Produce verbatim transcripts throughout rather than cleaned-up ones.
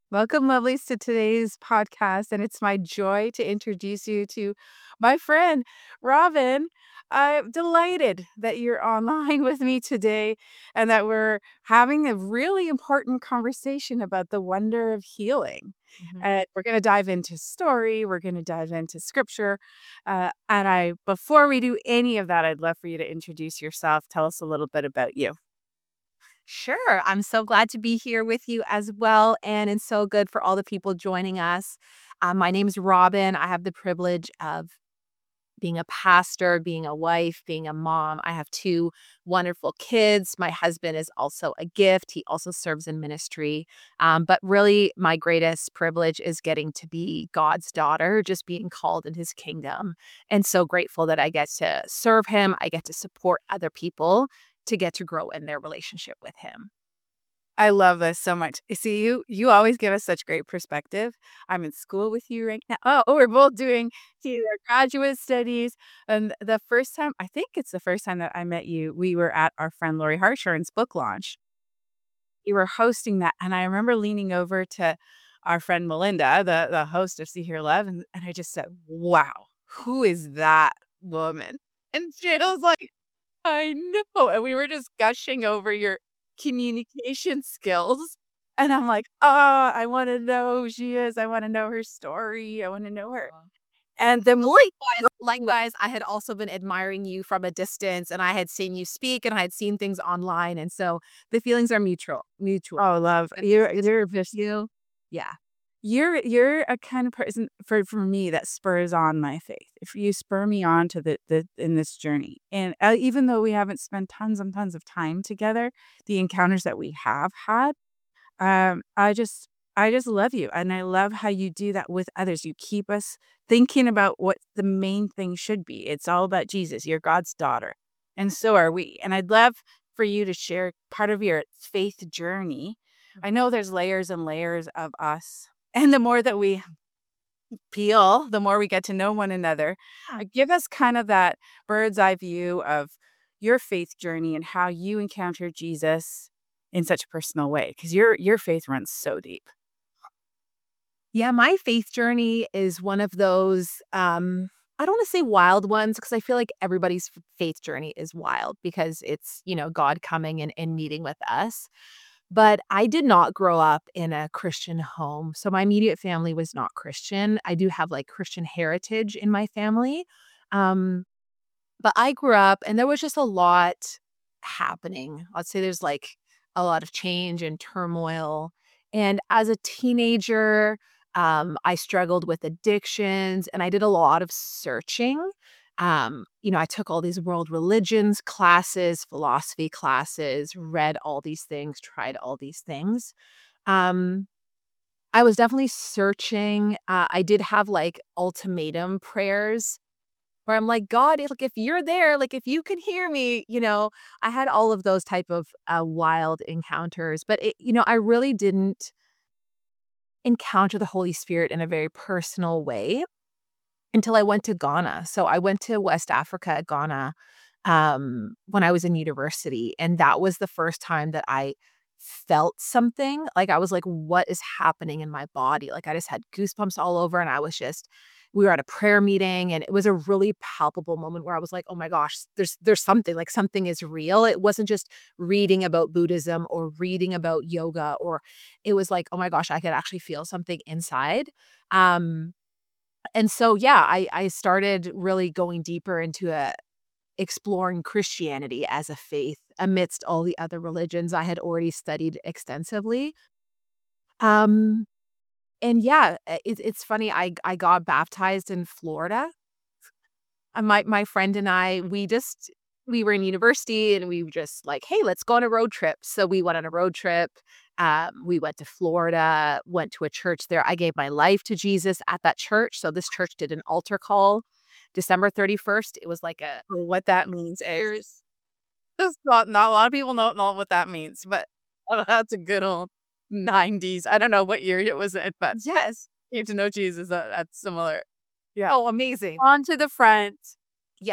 Welcome, lovelies, to today's podcast. And it's my joy to introduce you to my friend, Robin. I'm delighted that you're online with me today and that we're having a really important conversation about the wonder of healing. Mhm. And we're going to dive into story, we're going to dive into scripture. Uh, and I, before we do any of that, I'd love for you to introduce yourself. Tell us a little bit about you. Sure. I'm so glad to be here with you as well. And it's so good for all the people joining us. Uh, my name is Robin. I have the privilege of being a pastor, being a wife, being a mom. I have two wonderful kids. My husband is also a gift. He also serves in ministry. Um, but really, my greatest privilege is getting to be God's daughter, just being called in his kingdom. And so grateful that I get to serve him. I get to support other people to get to grow in their relationship with him. I love this so much. You see, you you always give us such great perspective. I'm in school with you right now. Oh, oh, we're both doing either graduate studies. And the first time, I think it's the first time that I met you, we were at our friend Lori Hartshorn's book launch. You were hosting that, and I remember leaning over to our friend Melinda, the the host of See Here Love, and, and I just said, "Wow, who is that woman?" And she was like, I know, and we were just gushing over your communication skills, and I'm like, "Oh, I wanna know who she is, I wanna know her story, I wanna know her." And the more Likewise, likewise, I had also been admiring you from a distance, and I had seen you speak, and I had seen things online, and so the feelings are mutual mutual. oh, love, It's you're it's you're with just you. Yeah. you're you're a kind of person for for me that spurs on my faith. If you spur me on to the the in this journey, and, uh, even though we haven't spent tons and tons of time together, the encounters that we have had, Um, I just I just love you, and I love how you do that with others. You keep us thinking about what the main thing should be. It's all about Jesus. You're God's daughter, and so are we. And I'd love for you to share part of your faith journey. I know there's layers and layers of us, and the more that we peel, the more we get to know one another. Uh, Give us kind of that bird's eye view of your faith journey and how you encountered Jesus in such a personal way, because your your faith runs so deep. Yeah, my faith journey is one of those, um, I don't wanna say wild ones because I feel like everybody's f faith journey is wild because it's, you know, God coming and and meeting with us. But I did not grow up in a Christian home, so my immediate family was not Christian. I do have, like, Christian heritage in my family, um, but I grew up and there was just a lot happening. I'd say there's, like, a lot of change and turmoil, and as a teenager, um, I struggled with addictions, and I did a lot of searching. Um, you know, I took all these world religions classes, philosophy classes, read all these things, tried all these things. Um, I was definitely searching. Uh, I did have, like, ultimatum prayers where I'm like, "God, if like, if you're there, like, if you can hear me," you know? I had all of those type of, uh, wild encounters, but it you know, I really didn't encounter the Holy Spirit in a very personal way until I went to Ghana. So I went to West Africa, Ghana, um, when I was in university, and that was the first time that I felt something. Like, I was like, "What is happening in my body?" Like, I just had goosebumps all over, and I was just we were at a prayer meeting, and it was a really palpable moment where I was like, "Oh my gosh, there's there's something, like, something is real." It wasn't just reading about Buddhism or reading about yoga, or it was like, "Oh my gosh, I could actually feel something inside." Um and so, yeah, I I started really going deeper into, uh, exploring Christianity as a faith amidst all the other religions I had already studied extensively. Um, and yeah, uh, it's it's funny, I I got baptized in Florida. Uh, my my friend and I, we just we were in university and we were just like, "Hey, let's go on a road trip." So we went on a road trip. Um, we went to Florida, went to a church there. I gave my life to Jesus at that church. So this church did an altar call December thirty-first. It was like a Or what that means is just not not a lot of people don't know what that means, but uh, that's a good old nineties. I don't know what year it was in, but yes. you have to know Jesus, that that's similar. Yeah. Oh, amazing. On to the front, Yes. six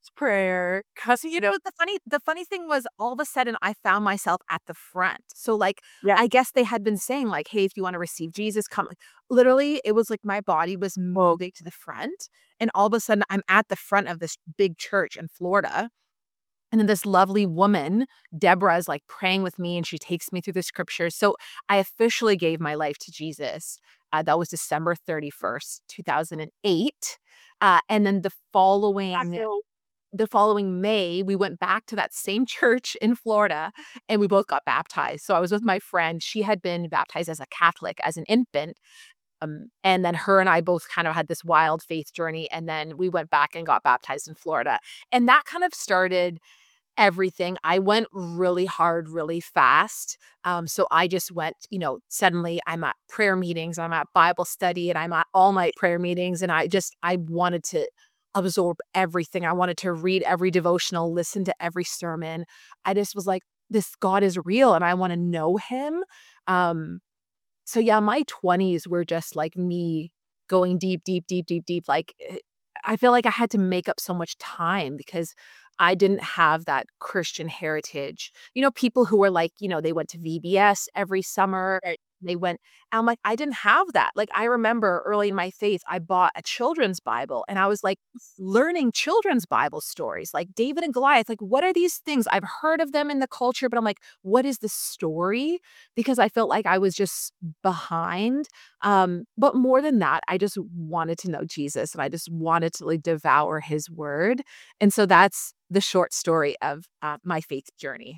prayer, cuz you You know know, the funny the funny thing was all of a sudden I found myself at the front. So, like, yeah. I guess they had been saying, like, "Hey, if you wanna receive Jesus, come." Literally, it was like my body was Well, moving to the front, and all of a sudden, I'm at the front of this big church in Florida, and then this lovely woman, Deborah, is, like, praying with me, and she takes me through the scriptures. So, I officially gave my life to Jesus. Uh, that was December thirty-first, two thousand eight. Uh, and then the I following feel the following May, we went back to that same church in Florida, and we both got baptized. So I was with my friend. She had been baptized as a Catholic as an infant. Um, and then her and I both kind of had this wild faith journey. And then we went back and got baptized in Florida. And that kind of started everything. I went really hard, really fast. Um, so I just went, you know, suddenly I'm at prayer meetings, I'm at Bible study, and I'm at all night prayer meetings. And I just, I wanted to absorb everything. I wanted to read every devotional, listen to every sermon. I just was like, this God is real and I want to know him. Um, so yeah, my twenties were just like me going deep, deep, deep, deep, deep. Like, eh, I feel like I had to make up so much time because I didn't have that Christian heritage. You know, people who were like, you know, they went to V B S every summer. right. They went, I'm like, I didn't have that. Like, I remember early in my faith, I bought a children's Bible and I was like learning children's Bible stories, like David and Goliath. Like, what are these things? I've heard of them in the culture, but I'm like, what is the story? Because I felt like I was just behind. Um, but more than that, I just wanted to know Jesus and I just wanted to like devour his word. And so that's the short story of uh, my faith journey.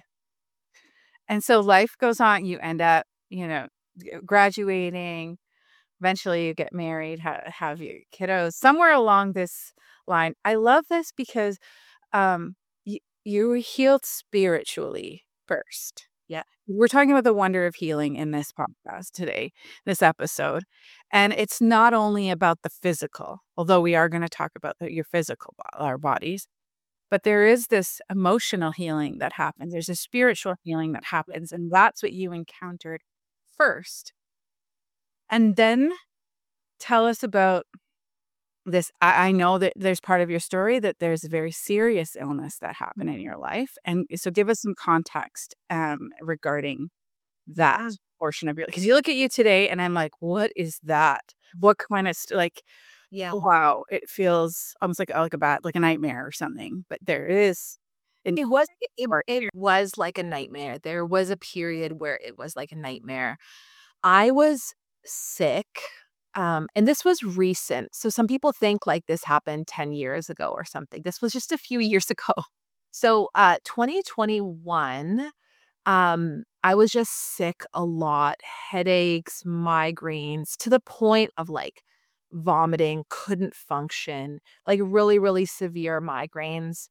And so life goes on, you end up, you know, g graduating, eventually you get married, ha have your kiddos, somewhere along this line. I love this because, um, you you were healed spiritually first. Yeah. We're talking about the wonder of healing in this podcast today, this episode, and it's not only about the physical, although we are gonna talk about the your physical bo our bodies, but there is this emotional healing that happens. There's a spiritual healing that happens, and that's what you encountered first. And then tell us about this. I, I know that there's part of your story that there's a very serious illness that happened in your life. And so give us some context um, regarding that Yeah. portion of your because you look at you today and I'm like, what is that? What kind of st- like Yeah. wow, it feels almost like like a bad like a nightmare or something. But there is an It was it part. it was like a nightmare. There was a period where it was like a nightmare. I was sick, um, and this was recent. So some people think like this happened ten years ago or something. This was just a few years ago. So, uh, twenty twenty-one, um, I was just sick a lot, headaches, migraines, to the point of like vomiting, couldn't function, like really, really severe migraines.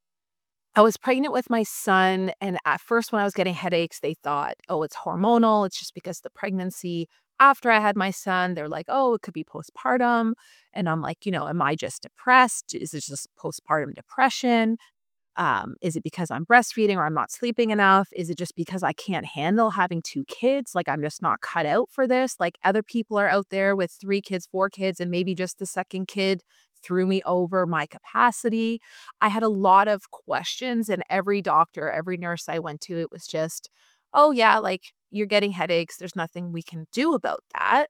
I was pregnant with my son, and at first, when I was getting headaches, they thought, "Oh, it's hormonal. It's just because of the pregnancy." After I had my son, they're like, "Oh, it could be postpartum." And I'm like, you know, "Am I just depressed? Is it just postpartum depression? Um, is it because I'm breastfeeding or I'm not sleeping enough? Is it just because I can't handle having two kids? Like, I'm just not cut out for this? Like, other people are out there with three kids, four kids, and maybe just the second kid threw me over my capacity." I had a lot of questions, and every doctor, every nurse I went to, it was just, "Oh, yeah, like, you're getting headaches. There's nothing we can do about that."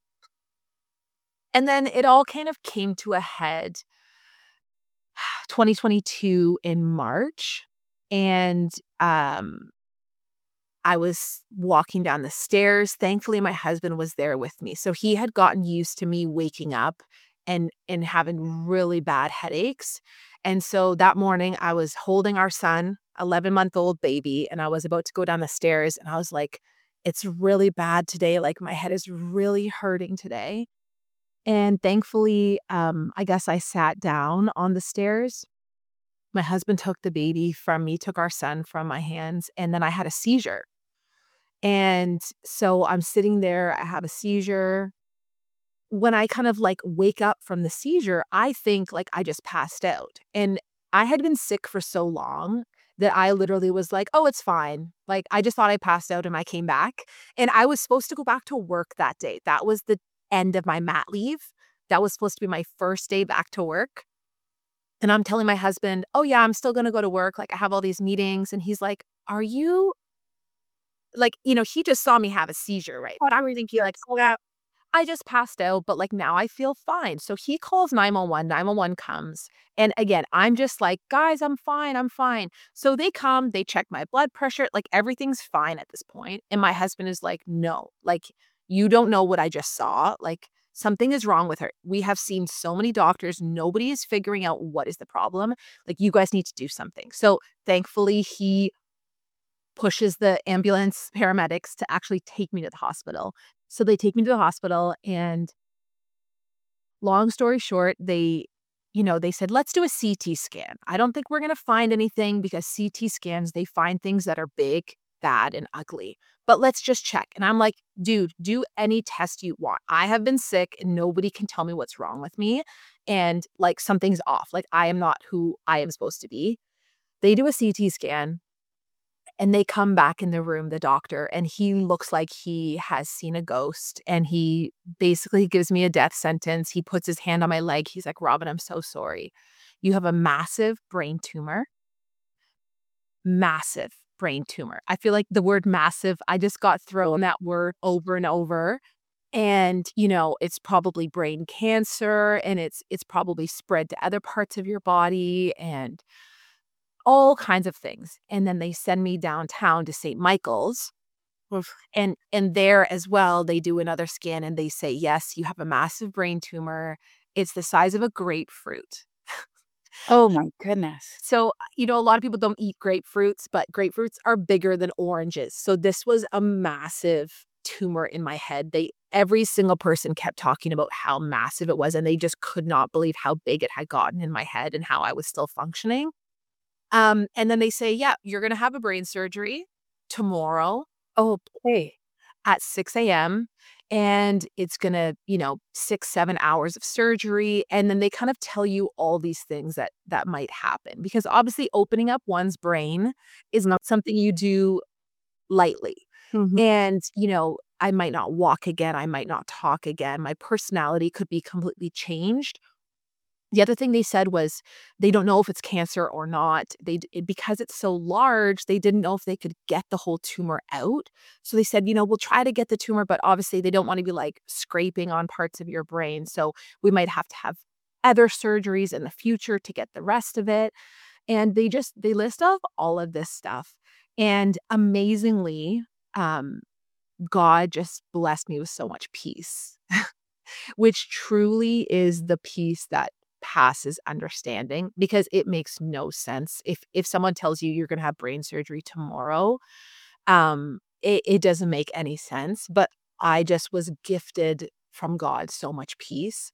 And then it all kind of came to a head twenty twenty-two in March, and, um, I was walking down the stairs. Thankfully, my husband was there with me, so he had gotten used to me waking up and and having really bad headaches, and so that morning, I was holding our son, eleven-month-old baby, and I was about to go down the stairs, and I was like, "It's really bad today, like, my head is really hurting today." And thankfully, um, I guess I sat down on the stairs. My husband took the baby from me, took our son from my hands, and then I had a seizure. And so I'm sitting there, I have a seizure. When I kind of like wake up from the seizure, I think like I just passed out. And I had been sick for so long that I literally was like, "Oh, it's fine." Like, I just thought I passed out and I came back. And I was supposed to go back to work that day. That was the end of my mat leave. That was supposed to be my first day back to work. And I'm telling my husband, "Oh, yeah, I'm still gonna go to work, like, I have all these meetings," and he's like, "Are you" like, you know, he just saw me have a seizure, right? But I'm thinking like, "Oh, yeah, I just passed out, but, like, now I feel fine." So he calls nine one one, nine one one comes, and again, I'm just like, "Guys, I'm fine, I'm fine." So they come, they check my blood pressure, like, everything's fine at this point, and my husband is like, "No, like, you don't know what I just saw, like, something is wrong with her. We have seen so many doctors, nobody is figuring out what is the problem, like, you guys need to do something." So, thankfully, he pushes the ambulance paramedics to actually take me to the hospital. So they take me to the hospital, and long story short, they, you know, they said, "Let's do a C T scan." I don't think we're gonna find anything because C T scans, they find things that are big, bad, and ugly. But let's just check. And I'm like, "Dude, do any test you want. I have been sick and nobody can tell me what's wrong with me. And like something's off. Like I am not who I am supposed to be." They do a C T scan. And they come back in the room, the doctor, and he looks like he has seen a ghost, and he basically gives me a death sentence. He puts his hand on my leg. He's like, "Robin, I'm so sorry. You have a massive brain tumor, massive brain tumor." I feel like the word massive, I just got thrown that word over and over. And, you know, it's probably brain cancer, and it's it's probably spread to other parts of your body, and all kinds of things. And then they send me downtown to Saint Michael's, Oof. and and there as well, they do another scan and they say, "Yes, you have a massive brain tumor. It's the size of a grapefruit." Oh my goodness. So, uh, you know, a lot of people don't eat grapefruits, but grapefruits are bigger than oranges. So this was a massive tumor in my head. They every single person kept talking about how massive it was, and they just could not believe how big it had gotten in my head and how I was still functioning. Um, and then they say, "Yeah, you're gonna have a brain surgery tomorrow Okay. at six a m, and it's gonna, you know, six, seven hours of surgery," and then they kind of tell you all these things that that might happen, because obviously opening up one's brain is not something you do lightly, Mhm. and, you know, I might not walk again, I might not talk again, my personality could be completely changed. The other thing they said was they don't know if it's cancer or not. They d it because it's so large, they didn't know if they could get the whole tumor out. So they said, you know, "We'll try to get the tumor, but obviously they don't wanna be, like, scraping on parts of your brain, so we might have to have other surgeries in the future to get the rest of it." And they just they list off all of this stuff. And amazingly, um, God just blessed me with so much peace. Which truly is the peace that passes understanding, because it makes no sense. If if someone tells you you're gonna have brain surgery tomorrow, um, it it doesn't make any sense, but I just was gifted from God so much peace.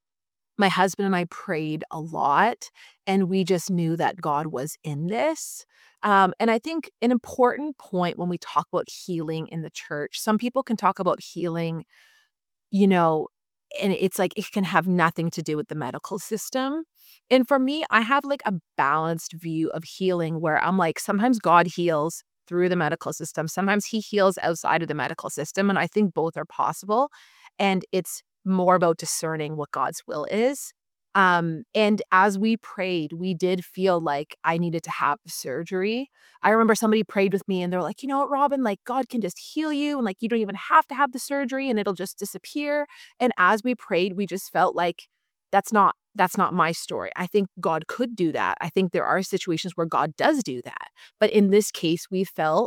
My husband and I prayed a lot, and we just knew that God was in this. Um, and I think an important point when we talk about healing in the church, some people can talk about healing, you know, and it's like it can have nothing to do with the medical system. And for me, I have like a balanced view of healing where I'm like, sometimes God heals through the medical system, sometimes he heals outside of the medical system. And I think both are possible. And it's more about discerning what God's will is. Um, and as we prayed, we did feel like I needed to have the surgery. I remember somebody prayed with me and they're like, "You know what, Robin, like God can just heal you and like you don't even have to have the surgery and it'll just disappear." And as we prayed, we just felt like that's not that's not my story. I think God could do that. I think there are situations where God does do that. But in this case, we felt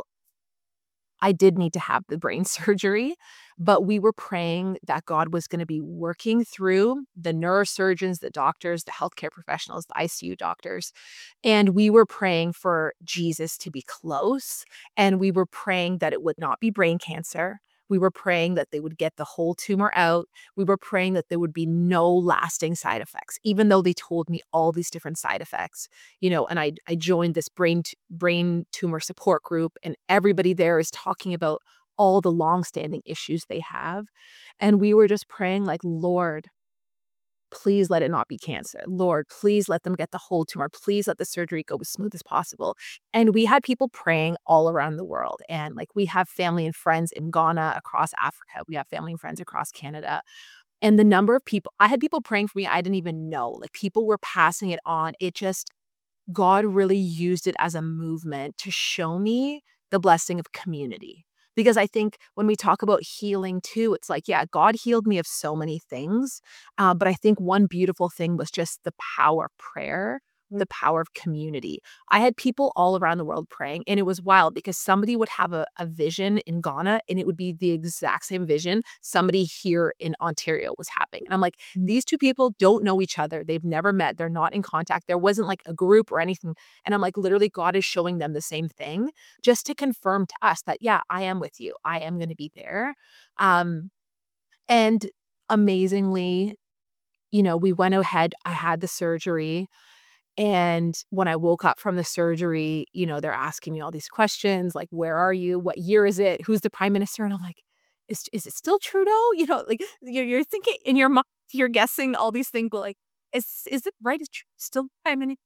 I did need to have the brain surgery, but we were praying that God was gonna be working through the neurosurgeons, the doctors, the healthcare professionals, the I C U doctors, and we were praying for Jesus to be close, and we were praying that it would not be brain cancer. We were praying that they would get the whole tumor out. We were praying that there would be no lasting side effects, even though they told me all these different side effects, you know, and I I joined this brain t brain tumor support group, and everybody there is talking about all the longstanding issues they have, and we were just praying like, "Lord, please let it not be cancer. Lord, please let them get the whole tumor. Please let the surgery go as smooth as possible." And we had people praying all around the world, and, like, we have family and friends in Ghana, across Africa, we have family and friends across Canada. And the number of people I had people praying for me I didn't even know. Like, people were passing it on. It just God really used it as a movement to show me the blessing of community. Because I think when we talk about healing too, it's like, yeah, God healed me of so many things. Uh, but I think one beautiful thing was just the power of prayer, the power of community. I had people all around the world praying, and it was wild because somebody would have a, a vision in Ghana, and it would be the exact same vision somebody here in Ontario was having. And I'm like, these two people don't know each other. They've never met. They're not in contact. There wasn't like a group or anything. And I'm like, literally, God is showing them the same thing just to confirm to us that, yeah, I am with you. I am going to be there. Um, and amazingly, you know, we went ahead. I had the surgery. And when I woke up from the surgery, you know, they're asking me all these questions like, where are you? What year is it? Who's the prime minister? And I'm like, is, is it still Trudeau? You know, like you're, you're thinking in your mind, you're guessing all these things, but like, is, is it right? Is Trudeau still prime minister?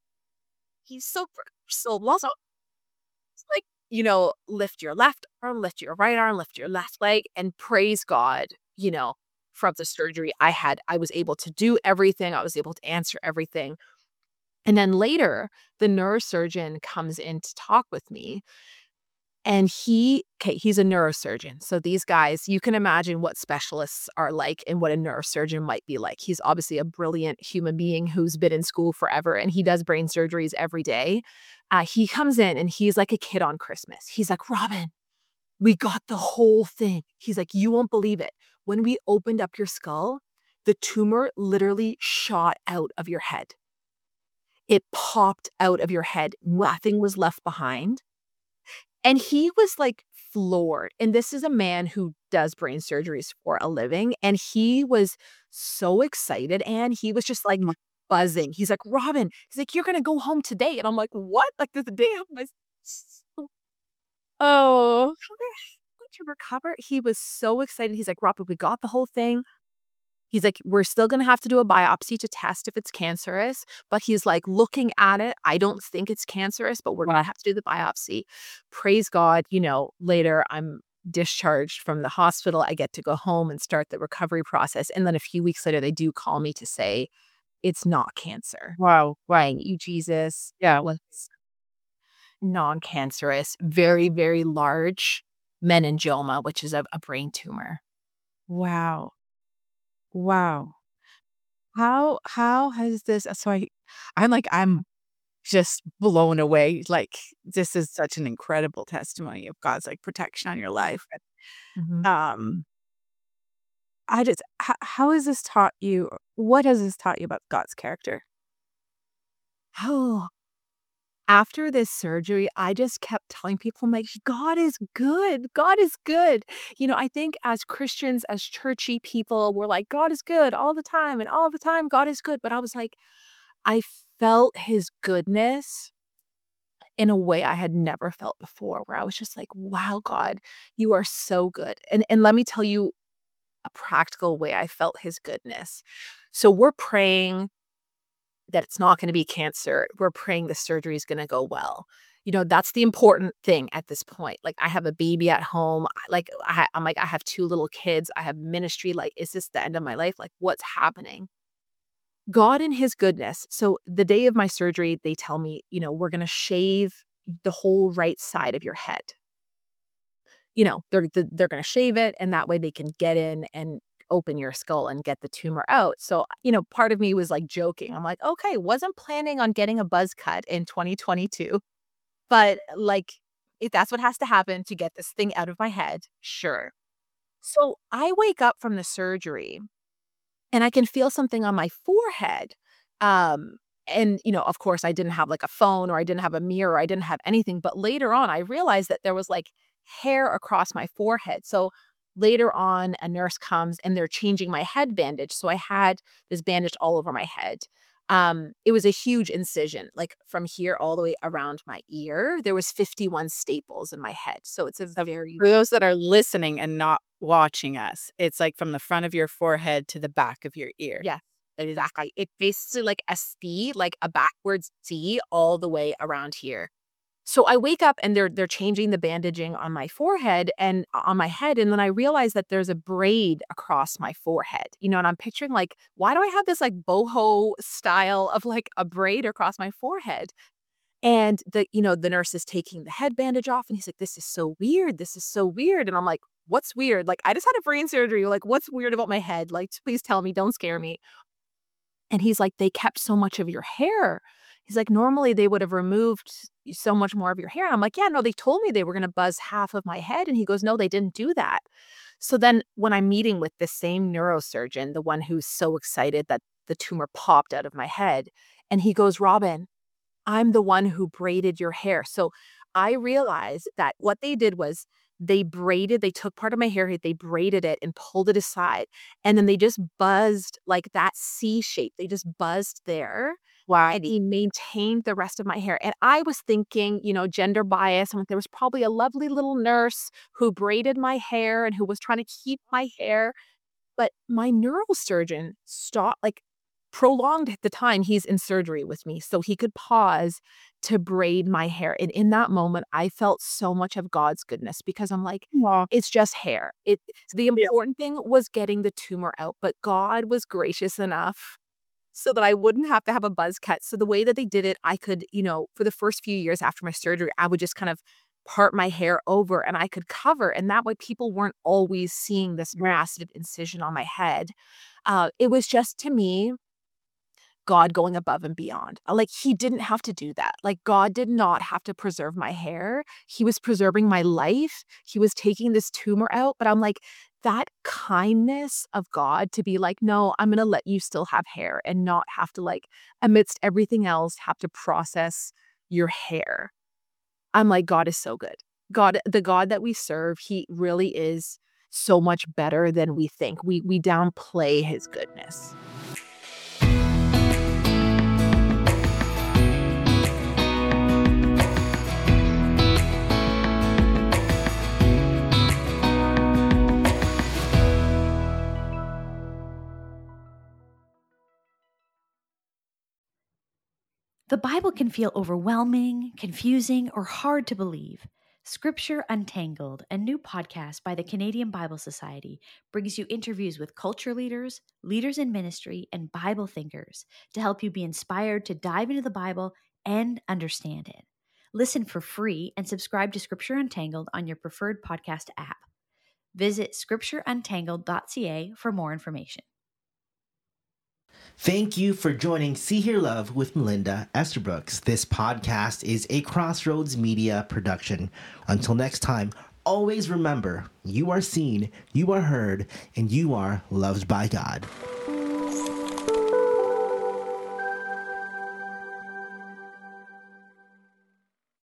He's so, so also it's like, you know, lift your left arm, lift your right arm, lift your left leg, and praise God, you know, from the surgery I had, I was able to do everything. I was able to answer everything. And then later, the neurosurgeon comes in to talk with me. And he, okay, he's a neurosurgeon. So these guys, you can imagine what specialists are like and what a neurosurgeon might be like. He's obviously a brilliant human being who's been in school forever, and he does brain surgeries every day. Uh, he comes in and he's like a kid on Christmas. He's like, Robin, we got the whole thing. He's like, you won't believe it. When we opened up your skull, the tumor literally shot out of your head. It popped out of your head. Nothing was left behind. And he was like floored. And this is a man who does brain surgeries for a living. And he was so excited. And he was just like buzzing. He's like, Robin, he's like, you're going to go home today. And I'm like, what? Like, this day of my. Oh, to recover. He was so excited. He's like, Robin, we got the whole thing. He's like, we're still going to have to do a biopsy to test if it's cancerous, but he's like, looking at it, I don't think it's cancerous, but we're going to have to do the biopsy. Praise God, you know, later I'm discharged from the hospital. I get to go home and start the recovery process. And then a few weeks later, they do call me to say it's not cancer. Wow. Thank you, Jesus. Yeah. Was non-cancerous, very, very large meningioma, which is a, a brain tumor. Wow. Wow. How how has this so I I'm like I'm just blown away. Like this is such an incredible testimony of God's like protection on your life. Mhm. Um I just how, how has this taught you what has this taught you about God's character? Oh, after this surgery, I just kept telling people, I'm like, God is good. God is good. You know, I think as Christians, as churchy people, we're like, God is good all the time. And all the time, God is good. But I was like, I felt his goodness in a way I had never felt before, where I was just like, wow, God, you are so good. And, and let me tell you a practical way I felt his goodness. So we're praying that it's not going to be cancer. We're praying the surgery is going to go well. You know, that's the important thing at this point. Like, I have a baby at home. I- Like, I, ha- I'm like, I have two little kids. I have ministry. Like, is this the end of my life? Like, what's happening? God in his goodness. So, the day of my surgery, they tell me, you know, we're going to shave the whole right side of your head. You know, they're th they're gonna shave it, and that way they can get in and open your skull and get the tumor out. So, you know, part of me was, like, joking. I'm like, "Okay, wasn't planning on getting a buzz cut in twenty twenty-two, but, like, if that's what has to happen to get this thing out of my head, sure." So, I wake up from the surgery, and I can feel something on my forehead, um, and, you know, of course, I didn't have, like, a phone or I didn't have a mirror, I didn't have anything, but later on, I realized that there was, like, hair across my forehead. So, later on, a nurse comes and they're changing my head bandage, so I had this bandage all over my head. Um, it was a huge incision, like, from here all the way around my ear, there was fifty-one staples in my head, so it's a So very. for those that are listening and not watching us, it's like from the front of your forehead to the back of your ear. Yeah, exactly. It's basically like a C, like a backwards C all the way around here. So I wake up and they're they're changing the bandaging on my forehead and on my head, and then I realize that there's a braid across my forehead, you know, and I'm picturing like, why do I have this like boho style of like a braid across my forehead? And the, you know, the nurse is taking the head bandage off and he's like, this is so weird. This is so weird. And I'm like, what's weird? Like, I just had a brain surgery. Like, what's weird about my head? Like, please tell me, don't scare me. And he's like, they kept so much of your hair. He's like, normally they would have removed so much more of your hair. And I'm like, yeah, no, they told me they were going to buzz half of my head. And he goes, no, they didn't do that. So then when I'm meeting with the same neurosurgeon, the one who's so excited that the tumor popped out of my head, and he goes, Robin, I'm the one who braided your hair. So I realized that what they did was they braided, they took part of my hair, they braided it and pulled it aside. And then they just buzzed like that C shape. They just buzzed there. Wow. And he maintained the rest of my hair. And I was thinking, you know, gender bias. I'm like, there was probably a lovely little nurse who braided my hair and who was trying to keep my hair. But my neurosurgeon stopped, like, prolonged the time he's in surgery with me so he could pause to braid my hair. And in that moment, I felt so much of God's goodness because I'm like, Wow. it's just hair. It the Yeah. important thing was getting the tumor out, but God was gracious enough so that I wouldn't have to have a buzz cut. So the way that they did it, I could, you know, for the first few years after my surgery, I would just kind of part my hair over and I could cover. And that way people weren't always seeing this massive incision on my head. Uh, it was just, to me, God going above and beyond. Uh, Like, he didn't have to do that. Like, God did not have to preserve my hair. He was preserving my life. He was taking this tumor out. But I'm like, that kindness of God to be like, no, I'm going to let you still have hair and not have to, like, amidst everything else, have to process your hair. I'm like, God is so good. God, the God that we serve, he really is so much better than we think. We we downplay his goodness. The Bible can feel overwhelming, confusing, or hard to believe. Scripture Untangled, a new podcast by the Canadian Bible Society, brings you interviews with culture leaders, leaders in ministry, and Bible thinkers to help you be inspired to dive into the Bible and understand it. Listen for free and subscribe to Scripture Untangled on your preferred podcast app. Visit scripture untangled dot c a for more information. Thank you for joining See Hear Love with Melinda Estabrooks. This podcast is a Crossroads Media production. Until next time, always remember, you are seen, you are heard, and you are loved by God.